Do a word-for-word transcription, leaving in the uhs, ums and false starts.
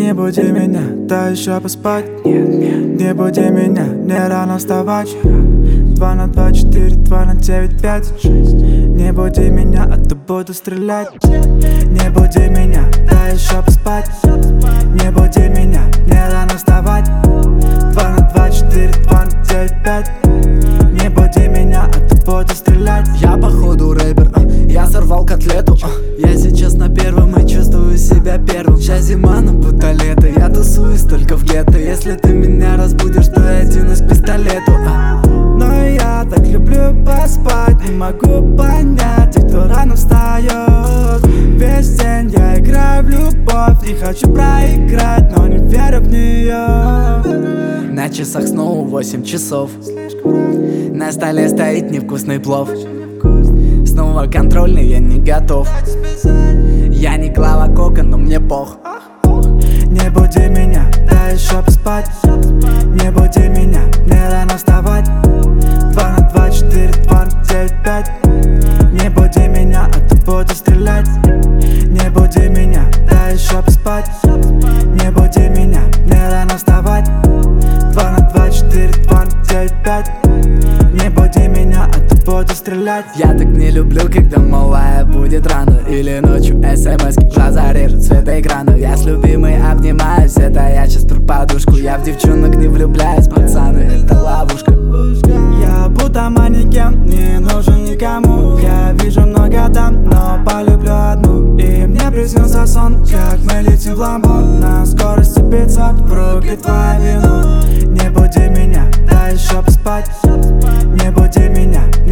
Не буди меня, дай еще поспать. Не буди меня, мне рано вставать. Два на два, четыре, два на девять, пять, шесть. Не буди меня, а то буду стрелять. Не буди меня, дай еще поспать. Не буди меня, мне рано вставать. Два на два, четыре, два на девять, пять. Не буди меня, а то буду стрелять. Я походу рэпер, а, я сорвал котлету, а. Я сейчас на первом и чувствую себя первым. Ща зима, но будто лето, я тусуюсь только в гетто. Если ты меня разбудишь, то я тянусь к пистолету, а. Но я так люблю поспать, не могу понять тех, кто рано встает. Весь день я играю в любовь, не хочу проиграть, но не верю в нее. На часах снова восемь часов. На столе стоит невкусный плов. Снова контрольный, я не готов. Я не Клава Кока, но мне пох. Не буди меня, дай еще поспать. Не буди меня, мне рано вставать. Два на два, четыре, два на девять, пять. Не буди меня, а то буду стрелять. Не буди меня, дай еще поспать. Не буди меня, мне рано вставать. Два на два, четыре, два на девять, пять. Не буди меня, а то буду стрелять. Я так не люблю, когда малая будет рано. Или ночью смс-ки, глаза режут цвет экрана. Я с любимой обнимаюсь, это я сейчас про подушку. Я в девчонок не влюбляюсь, пацаны, это ловушка. Я будто манекен, не нужен никому. Я вижу много дам, но полюблю одну. И мне приснился сон, как мы летим в ламбо на скорости пятьсот, в руки твоя вину. Не буди меня, дай еще поспать. Не буди меня,